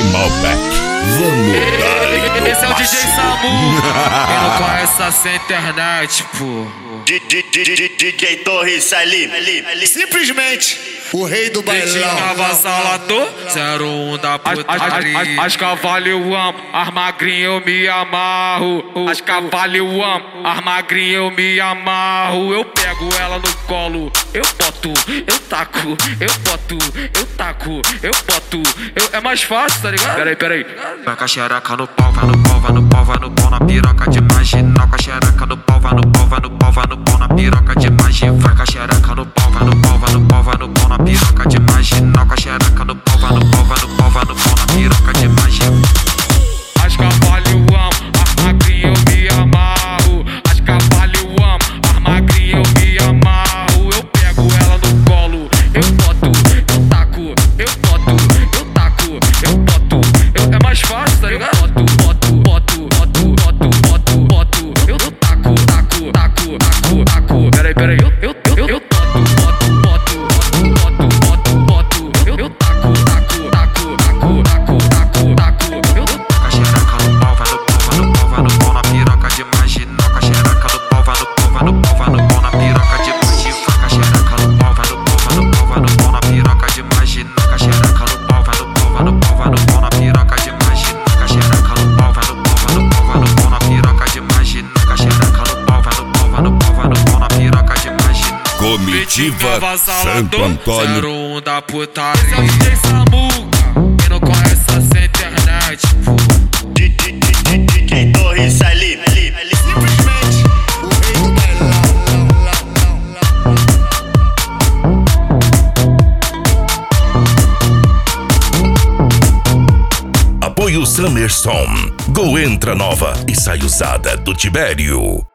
Malbec. Vamos dar. Esse é o DJ Samu. Quem não conhece essa internet, pô. DJ Torres ali. Simplesmente o rei do bailão. Avassalador, 01 da putaria. As cavalo eu amo, as magrinhas eu me amarro. As cavalo eu amo, as magrinhas eu me amarro. Eu pego ela no colo, eu boto, eu taco, eu boto, eu taco, eu boto. É mais fácil, tá ligado? Peraí. Vai com a xereca no pau, vai no pau, vai no pau, vai no pau na piroca de marginal. Com a xereca no pau, vai no pau, vai no pau, vai no pau na piroca de marginal. Vai com a xereca no pau, vai no pau, vai no pau, vai no pau na piroca de marginal. Com a xereca no pau, vai no pau, vai no pau, vai no pau na piroca de marginal. As cavalo eu amo, as magrinhas eu me amarro. As cavalo eu amo, as magrinhas eu me amarro. Eu pego ela no colo, eu boto, eu taco, eu boto, eu taco, eu boto. É mais fácil, tá ligado? Boto. Eu taco. Peraí. Eu boto. Eu taco. Com a xereca no pau, vai no pau, vai no pau, vai no pau na piroca de marginal. Com a xereca no pau, vai no pau, vai no pau, vai no pau na piroca de marginal. Com a xereca no pau, vai no pau, vai no pau, vai no pau na piroca de marginal. Com a xereca no pau, vai no pau, vai no pau, vai no pau na piroca de marginal. Com a xereca no pau, vai no pau, vai no pau, vai no pau na piroca de marginal. Com a xereca no pau, vai no pau, vai no pau, vai no pau na piroca de marginal. Comitiva Santo Antônio. 01 da putaria. Esse é o DJ Samu. Quem não conhece essa internet, pô. DJ Torres ali. Simplesmente o rei do bailão. Apoio Summerson. Go entra nova e sai usada do Tibério.